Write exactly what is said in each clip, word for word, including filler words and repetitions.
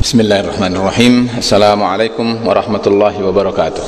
Bismillahirrahmanirrahim. Assalamualaikum warahmatullahi wabarakatuh.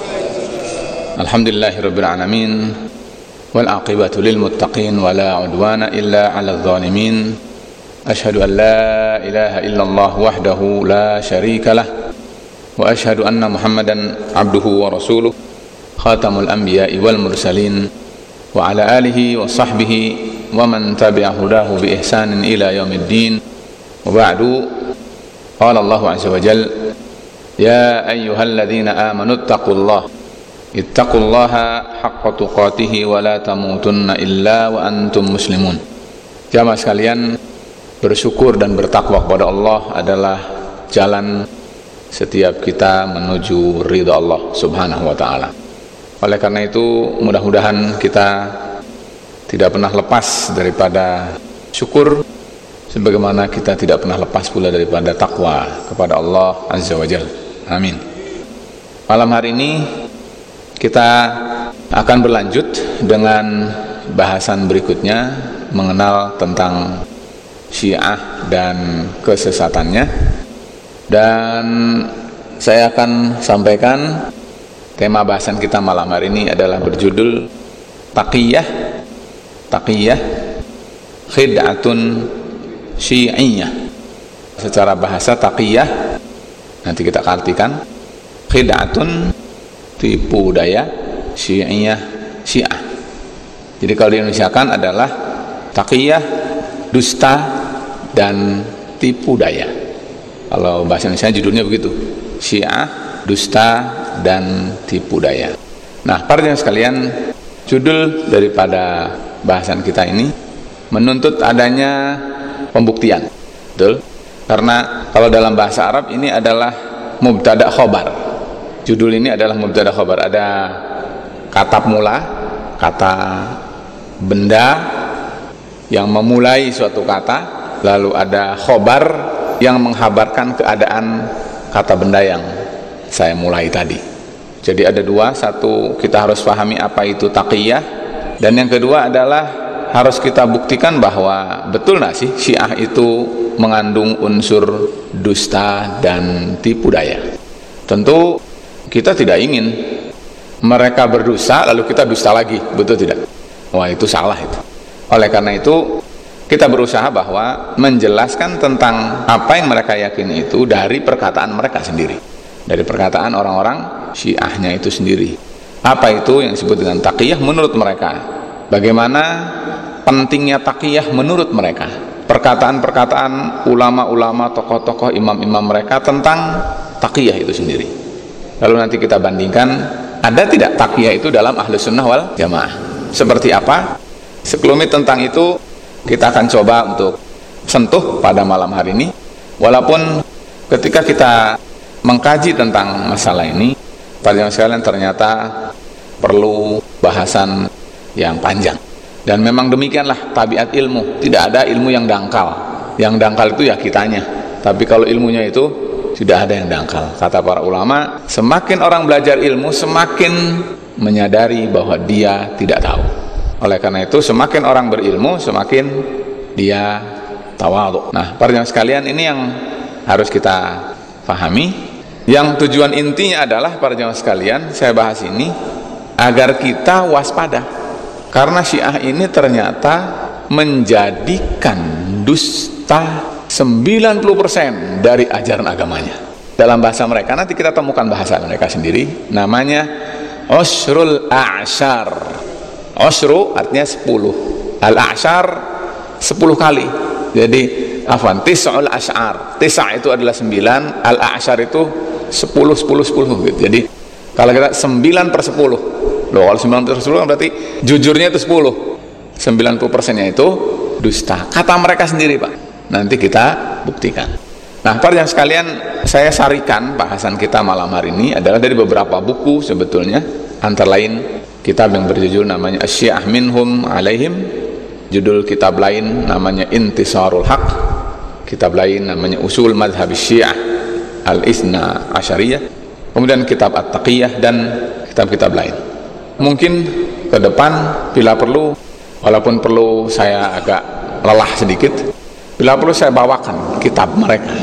Alhamdulillahirabbil alamin wal aqibatu lil muttaqin wala udwana illa 'alal zalimin. Asyhadu an la ilaha illallah wahdahu la syarika lah wa asyhadu anna Muhammadan 'abduhu wa rasuluh khatamul anbiya'i wal mursalin wa ala alihi wa sahbihi wa man tabi'a hudahu bi ihsanin ila yaumiddin. Wa ba'du. Qala Allah azza wa jalla ya ayyuhalladzina amanu ittaqullaha ittaqullaha haqqa tuqatih wa la tamutunna illa wa antum muslimun. Jamaah sekalian, bersyukur dan bertakwa kepada Allah adalah jalan setiap kita menuju ridha Allah subhanahu wa ta'ala. Oleh karena itu, mudah-mudahan kita tidak pernah lepas daripada syukur, sebagaimana kita tidak pernah lepas pula daripada takwa kepada Allah azza wa jalla. Amin. Malam hari ini kita akan berlanjut dengan bahasan berikutnya, mengenal tentang Syiah dan kesesatannya. Dan saya akan sampaikan tema bahasan kita malam hari ini adalah berjudul Taqiyah Taqiyah Khid'atun Syi'iyah. Secara bahasa taqiyah nanti kita artikan khid'atun, tipu daya, syi'iyah, syiah. Jadi kalau diindonesiakan adalah taqiyah, dusta dan tipu daya. Kalau bahasa Indonesia judulnya begitu, syiah, dusta dan tipu daya. Nah, para jemaah sekalian, judul daripada bahasan kita ini menuntut adanya pembuktian, betul? Karena kalau dalam bahasa Arab ini adalah mubtada khobar. Judul ini adalah mubtada khobar. Ada kata mula, kata benda yang memulai suatu kata, lalu ada khobar yang menghabarkan keadaan kata benda yang saya mulai tadi. Jadi ada dua, satu kita harus pahami apa itu taqiyah, dan yang kedua adalah harus kita buktikan bahwa betul nggak sih Syiah itu mengandung unsur dusta dan tipu daya. Tentu kita tidak ingin mereka berdusta lalu kita dusta lagi, betul tidak? Wah, itu salah itu. Oleh karena itu kita berusaha bahwa menjelaskan tentang apa yang mereka yakini itu dari perkataan mereka sendiri, dari perkataan orang-orang Syiahnya itu sendiri. Apa itu yang disebut dengan taqiyah menurut mereka? Bagaimana pentingnya taqiyah menurut mereka? Perkataan-perkataan ulama-ulama, tokoh-tokoh, imam-imam mereka tentang taqiyah itu sendiri. Lalu nanti kita bandingkan, ada tidak taqiyah itu dalam Ahlus Sunnah wal Jamaah? Seperti apa? Sekelumit tentang itu kita akan coba untuk sentuh pada malam hari ini. Walaupun ketika kita mengkaji tentang masalah ini, para jemaah sekalian, ternyata perlu bahasan yang panjang. Dan memang demikianlah tabiat ilmu. Tidak ada ilmu yang dangkal. Yang dangkal itu ya kitanya. Tapi kalau ilmunya itu tidak ada yang dangkal. Kata para ulama, semakin orang belajar ilmu, semakin menyadari bahwa dia tidak tahu. Oleh karena itu, semakin orang berilmu, semakin dia tawadhu. Nah, para jemaah sekalian, ini yang harus kita pahami. Yang tujuan intinya adalah, para jemaah sekalian, saya bahas ini agar kita waspada. Karena Syiah ini ternyata menjadikan dusta sembilan puluh persen dari ajaran agamanya. Dalam bahasa mereka, nanti kita temukan bahasa mereka sendiri, namanya Ushrul A'syar. Ushru artinya sepuluh, Al-A'syar sepuluh kali. Jadi afwan, Tis'ul Asy'ar. Tis'a itu adalah sembilan, Al-A'syar itu sepuluh, sepuluh, sepuluh gitu. Jadi kalau kita sembilan per sepuluh, loh, kalau sembilan per sepuluh berarti jujurnya itu sepuluh, sembilan puluh persennya itu dusta. Kata mereka sendiri, Pak. Nanti kita buktikan. Nah, para jemaah sekalian, saya sarikan bahasan kita malam hari ini adalah dari beberapa buku sebetulnya. Antara lain kitab yang berjudul namanya Asy-Syiah Minhum Alaihim, judul kitab lain namanya Intisarul Haq, kitab lain namanya Usul Madhhab Syiah Al-Itsna Asyariyah, kemudian kitab At-Taqiyah, dan kitab-kitab lain. Mungkin ke depan bila perlu, walaupun perlu saya agak lelah sedikit, bila perlu saya bawakan kitab mereka.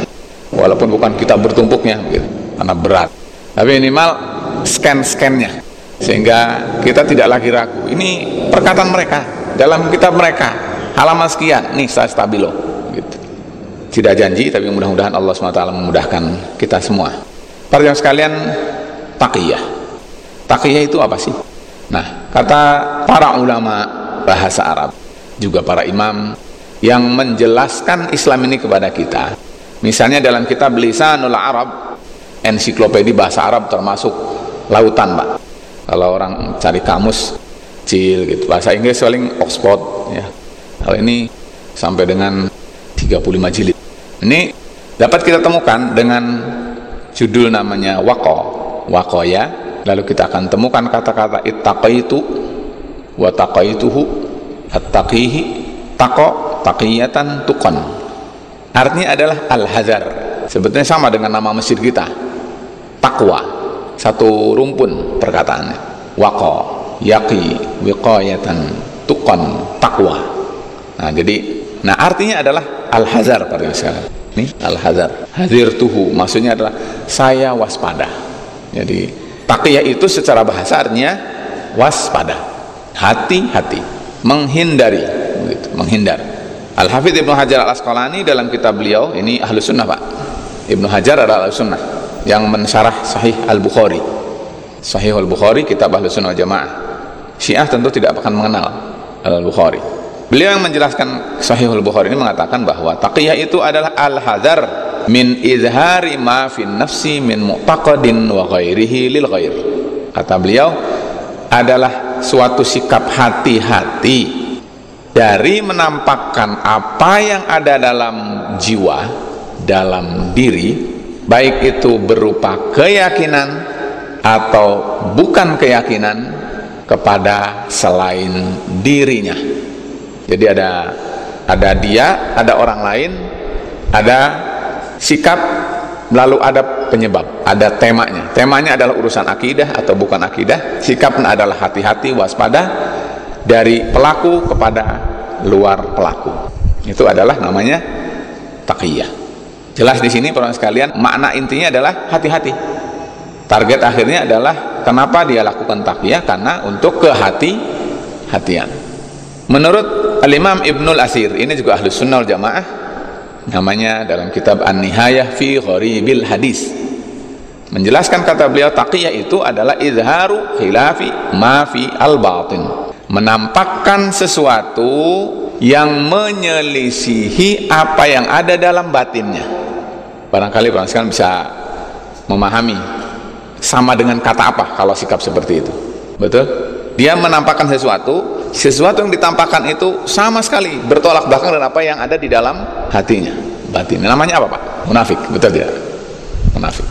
walaupun bukan kitab bertumpuknya gitu, karena berat, tapi minimal scan-scannya, sehingga kita tidak lagi ragu. Ini perkataan mereka dalam kitab mereka, halaman sekian, nih saya stabilo gitu. Tidak janji, tapi mudah-mudahan Allah subhanahu wa taala memudahkan kita semua. Para jamaah sekalian, taqiyah taqiyah itu apa sih? Nah, kata para ulama bahasa Arab, juga para imam yang menjelaskan Islam ini kepada kita, misalnya dalam kitab Lisanul Arab, ensiklopedia bahasa Arab termasuk lautan, Pak. Kalau orang cari kamus kecil gitu, bahasa Inggris paling Oxford ya. Kalau ini sampai dengan tiga puluh lima jilid. Ini dapat kita temukan dengan judul namanya Waqo, Waqoya. Lalu kita akan temukan kata-kata ittaqaitu wa taqaituhu, attaqihi, taqo, taqiyatan, tuqan. Artinya adalah al-hazar. Sebetulnya sama dengan nama masjid kita, takwa, satu rumpun perkataannya. Waqo, yaqi, wiqayatan, tuqan, takwa. Nah, jadi, nah artinya adalah al-hazar pada sekalian. Nih, al-hazar. Hadirtuhu, maksudnya adalah saya waspada. Jadi, taqiyah itu secara bahasa artinya waspada, hati-hati, menghindari, gitu, menghindar. Al-Hafidz Ibnu Hajar Al-Asqalani dalam kitab beliau, ini Ahlus Sunnah, Pak. Ibnu Hajar adalah Ahlus Sunnah yang mensyarah Sahih Al-Bukhari. Sahih Al-Bukhari, kitab Ahlus Sunnah Jamaah. Syiah tentu tidak akan mengenal Al-Bukhari. Beliau yang menjelaskan Sahih Al-Bukhari ini mengatakan bahwa taqiyah itu adalah al-hadar min izhari ma fi nafsi min mu'taqadin wa ghairihi lil ghair. Kata beliau, adalah suatu sikap hati-hati dari menampakkan apa yang ada dalam jiwa, dalam diri, baik itu berupa keyakinan atau bukan keyakinan, kepada selain dirinya. Jadi ada ada dia, ada orang lain, ada sikap, lalu ada penyebab, ada temanya. Temanya adalah urusan akidah atau bukan akidah. Sikapnya adalah hati-hati, waspada dari pelaku kepada luar pelaku. Itu adalah namanya taqiyah. Jelas di sini para sekalian, makna intinya adalah hati-hati. Target akhirnya adalah kenapa dia lakukan taqiyah, karena untuk kehati-hatian. Menurut Al-Imam Ibnul Asir, ini juga Ahlus Sunnah wal Jamaah, namanya dalam kitab An-Nihayah fi Gharibil Hadis, menjelaskan kata beliau, taqiyah itu adalah izharu khilafi ma fi al-batin, menampakkan sesuatu yang menyelisihi apa yang ada dalam batinnya. Barangkali barang sekalian bisa memahami sama dengan kata apa kalau sikap seperti itu. Betul? Dia menampakkan sesuatu, sesuatu yang ditampakkan itu sama sekali bertolak belakang dengan apa yang ada di dalam hatinya, batinnya. Namanya apa, Pak? Munafik. Betul tidak? Munafik.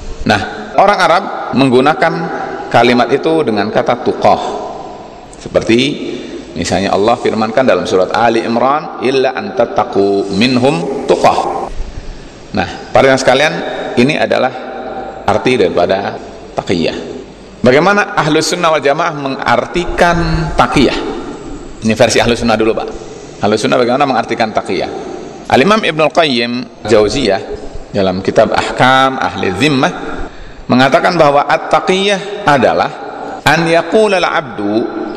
Nah, orang Arab menggunakan kalimat itu dengan kata tuqah. Seperti misalnya Allah firmankan dalam surat Ali Imran, illa an tattaqu minhum tuqah. Nah, para yang sekalian, ini adalah arti daripada taqiyah. Bagaimana Ahlus Sunnah wal Jamaah mengartikan taqiyah? Ini versi Ahlus Sunnah dulu, Pak. Ahlus Sunnah bagaimana mengartikan taqiyah? Al-Imam Ibnul Qayyim Jauziyah dalam kitab Ahkam Ahli Zimmah mengatakan bahwa at-taqiyah adalah an yaqula al-'abdu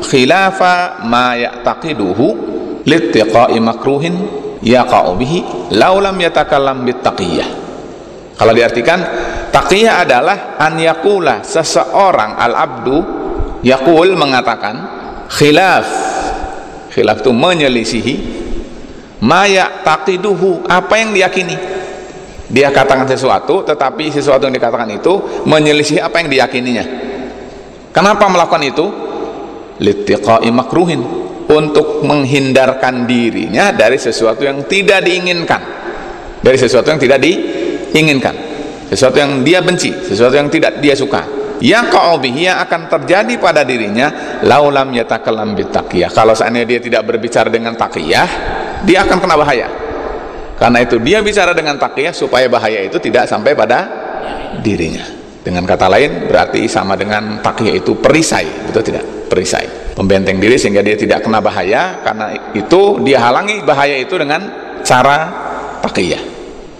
khilafa ma ya'taqiduhu littiqa'i makruhin yaqa'u bihi law lam yatakallam bit-taqiyah. Kalau diartikan, taqiyah adalah an yaqula, seseorang, al-'abdu yaqul, mengatakan, khilaf, khilaf itu menyelisihi, ma ya'taqiduhu, apa yang diyakini. Dia katakan sesuatu, tetapi sesuatu yang dikatakan itu menyelisihi apa yang diyakininya. Kenapa melakukan itu? Littiqa'i makruhin, untuk menghindarkan dirinya dari sesuatu yang tidak diinginkan, dari sesuatu yang tidak diinginkan, sesuatu yang dia benci, sesuatu yang tidak dia suka. Yang qa'ubihi, yang akan terjadi pada dirinya, laulam yatakallam bitaqiyah, kalau seandainya dia tidak berbicara dengan taqiyah, dia akan kena bahaya. Karena itu dia bicara dengan taqiyah supaya bahaya itu tidak sampai pada dirinya. Dengan kata lain, berarti sama dengan taqiyah itu perisai, betul tidak? Perisai, pembenteng diri sehingga dia tidak kena bahaya. Karena itu dia halangi bahaya itu dengan cara taqiyah.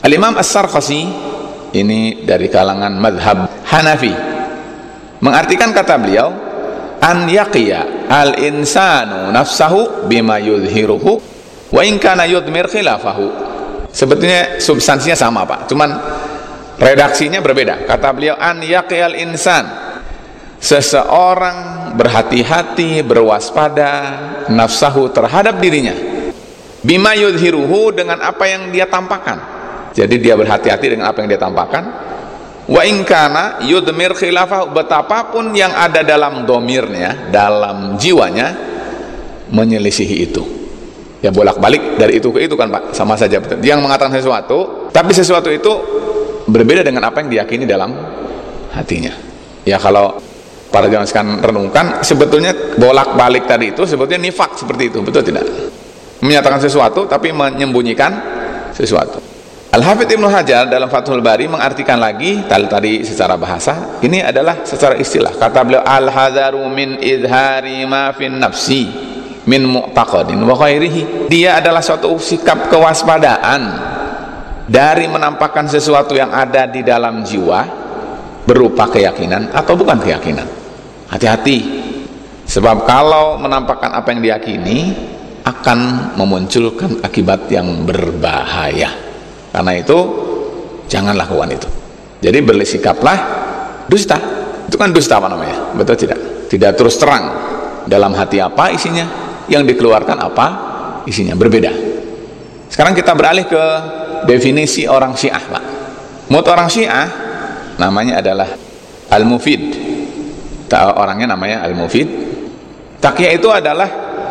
Al-Imam As-Sarkhasi, ini dari kalangan madhab Hanafi, mengartikan kata beliau, an yaqiya al-insanu nafsahu bima yudhiruhu wa in kana yudmir khilafahu. Sebetulnya substansinya sama Pak, cuman redaksinya berbeda. Kata beliau, an yaqiya al-insan, seseorang berhati-hati, berwaspada nafsahu terhadap dirinya, bima yudhiruhu, dengan apa yang dia tampakkan. Jadi dia berhati-hati dengan apa yang dia tampakkan. Wa in kana yudmir khilafah, betapapun yang ada dalam domirnya, dalam jiwanya menyelisihi itu. Ya bolak-balik dari itu ke itu kan Pak, sama saja. Yang mengatakan sesuatu, tapi sesuatu itu berbeda dengan apa yang diyakini dalam hatinya. Ya kalau para jamaah sekalian renungkan, sebetulnya bolak-balik tadi itu sebetulnya nifak seperti itu, betul tidak? Menyatakan sesuatu tapi menyembunyikan sesuatu. Al-Hafidz Ibnu Hajar dalam Fathul Bari mengartikan lagi tadi, tadi secara bahasa, ini adalah secara istilah. Kata beliau, al-hadzaru min idhari ma fin nafsi min mu'taqadin wa ghairihi. Dia adalah suatu sikap kewaspadaan dari menampakkan sesuatu yang ada di dalam jiwa berupa keyakinan atau bukan keyakinan. Hati-hati, sebab kalau menampakkan apa yang diyakini akan memunculkan akibat yang berbahaya. Karena itu jangan lakukan itu. Jadi bersikaplah dusta. Itu kan dusta apa namanya? Betul tidak? Tidak terus terang dalam hati apa isinya, yang dikeluarkan apa isinya, berbeda. Sekarang kita beralih ke definisi orang Syiah Pak. Menurut orang Syiah namanya adalah Al-Mufid. Orangnya namanya Al-Mufid. Taqiyah itu adalah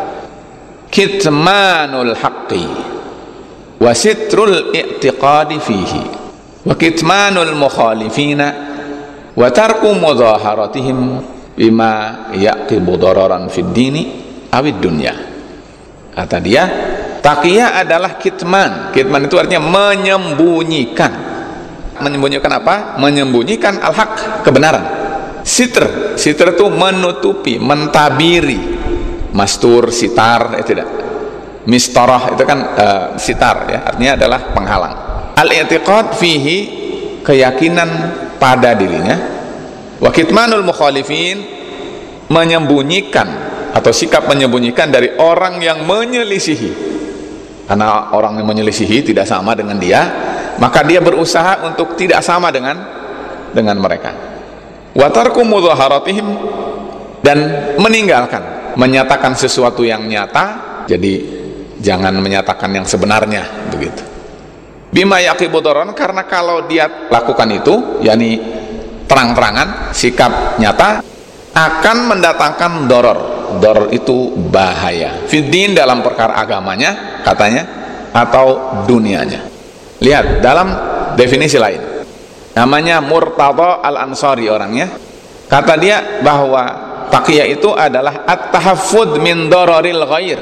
kitmanul haqqi wa sitrul i'tiqadi fihi wa kitmanul mukhalifina wa tarku mudhaharatihim bima yaqibu dararan fid dini awid dunya. Kata dia, taqiyah adalah kitman. Kitman itu artinya menyembunyikan. Menyembunyikan apa? Menyembunyikan al-haq, kebenaran. Sitr, sitr itu menutupi, mentabiri. Mastur, sitar, itu tidak. Mistarah itu kan uh, sitar ya, artinya adalah penghalang. Al-i'tiqad fihi, keyakinan pada dirinya. Wa kitmanul mukhalifin, menyembunyikan atau sikap menyembunyikan dari orang yang menyelisihi. Karena orang yang menyelisihi tidak sama dengan dia, maka dia berusaha untuk tidak sama dengan dengan mereka. Wa tarku mudhaharatihim, dan meninggalkan menyatakan sesuatu yang nyata. Jadi jangan menyatakan yang sebenarnya begitu. Bima yaqibu dararan, karena kalau dia lakukan itu, yakni terang-terangan, sikap nyata, akan mendatangkan doror. Doror itu bahaya. Fiddin, dalam perkara agamanya katanya, atau dunianya. Lihat dalam definisi lain. Namanya Murtada Al-Ansari orangnya. Kata dia bahwa taqiyah itu adalah at-tahaffud min dororil ghair.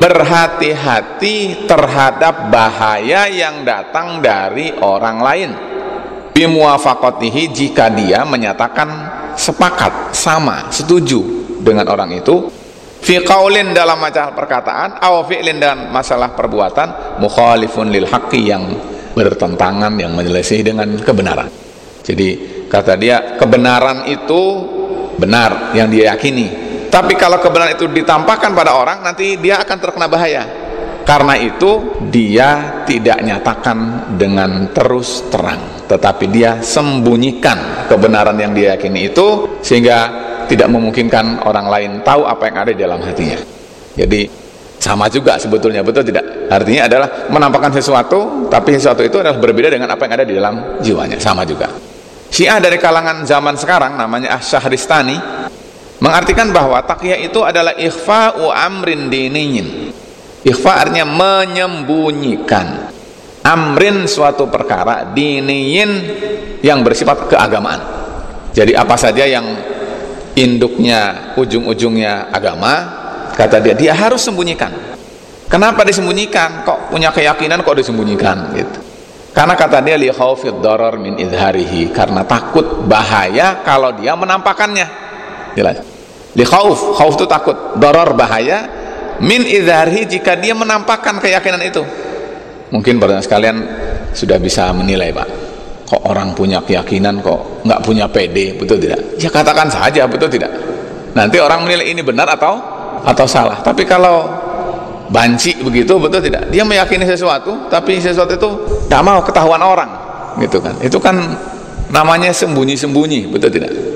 Berhati-hati terhadap bahaya yang datang dari orang lain. Bimuwafaqatihi, jika dia menyatakan sepakat, sama, setuju dengan orang itu. Fi qaulin, dalam masalah perkataan, aw fi'lin, dan masalah perbuatan, mukhalifun lil haqqi, yang bertentangan, yang menyelisih dengan kebenaran. Jadi kata dia, kebenaran itu benar yang dia yakini. Tapi kalau kebenaran itu ditampakkan pada orang, nanti dia akan terkena bahaya. Karena itu dia tidak nyatakan dengan terus terang, tetapi dia sembunyikan kebenaran yang dia yakini itu, sehingga tidak memungkinkan orang lain tahu apa yang ada di dalam hatinya. Jadi sama juga sebetulnya, betul tidak? Artinya adalah menampakkan sesuatu, tapi sesuatu itu adalah berbeda dengan apa yang ada di dalam jiwanya. Sama juga. Syiah dari kalangan zaman sekarang namanya Asy-Syahristani mengartikan bahwa taqiyah itu adalah ikhfa'u amrin diniyin. Ikhfa artinya menyembunyikan amrin, suatu perkara, diniyin, yang bersifat keagamaan. Jadi apa saja yang induknya, ujung-ujungnya agama, kata dia, dia harus sembunyikan. Kenapa disembunyikan? Kok punya keyakinan kok disembunyikan gitu. Karena kata dia, li khaufid darar min idharihi, karena takut bahaya kalau dia menampakkannya. Jelas. Li khauf, khauf itu takut, darar bahaya, min idharihi, jika dia menampakkan keyakinan itu. Mungkin pada sekalian sudah bisa menilai, Pak. Kok orang punya keyakinan kok nggak punya pede, betul tidak? Ya katakan saja, betul tidak? Nanti orang menilai ini benar atau atau salah. Tapi kalau banci begitu, betul tidak? Dia meyakini sesuatu, tapi sesuatu itu tidak mau ketahuan orang, gitu kan? Itu kan namanya sembunyi-sembunyi, betul tidak?